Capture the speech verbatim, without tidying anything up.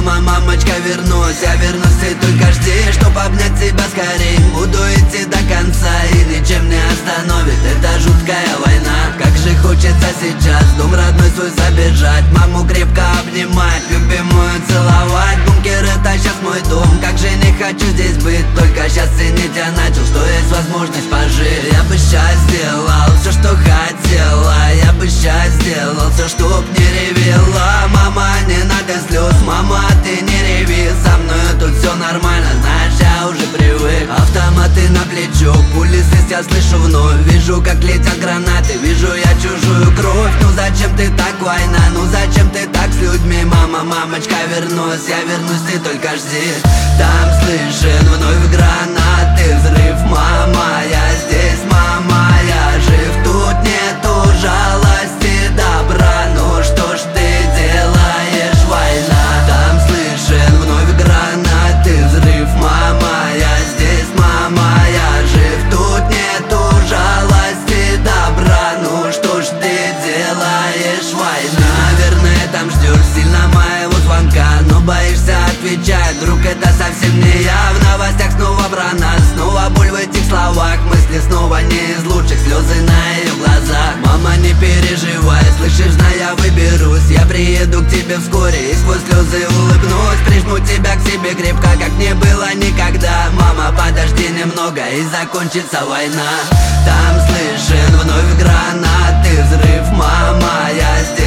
Мама, мамочка, вернусь, я вернусь, ты только жди, чтоб обнять тебя скорей. Буду идти до конца и ничем не остановит эта жуткая война. Как же хочется сейчас в дом родной свой забежать, маму крепко обнимать, любимую целовать. Бункер — это сейчас мой дом, как же не хочу здесь быть. Только сейчас ценить я начал, что есть возможность пожить. Я бы сейчас сделал все, что хотела, я бы сейчас сделал все, чтоб не ревела. Мама, не надо слез, мама, ты не реви, со мной тут все нормально, знаешь, я уже привык. Автоматы на плечо, пули свист я слышу вновь. Вижу, как летят гранаты, вижу я чужую кровь. Ну зачем ты так, война, ну зачем ты так с людьми? Мама, мамочка, вернусь, я вернусь, ты только жди. Там слышен вновь гранаты, взрыв, мама, я здесь, мама, я жив. Тут нету жалости, добра, ну что ж ты делаешь, война? Там слышен вновь гранаты, взрыв, мама, я здесь, мама, я жив. Тут нету жалости, добра, ну что ж ты делаешь, война? Наверное, там ждешь сильно моего звонка, но боишься отвечать, вдруг это совсем не я. В новостях снова про нас, снова боль в этих словах, мысли снова не из лучших, слезы на ее глазах. Мама, не переживай, слышишь, знай, я выберусь. Я приеду к тебе вскоре и сквозь слезы улыбнусь. Прижму тебя к себе крепко, как не было никогда. Мама, подожди немного и закончится война. Там слышен вновь гранаты, взрыв, мама, я здесь.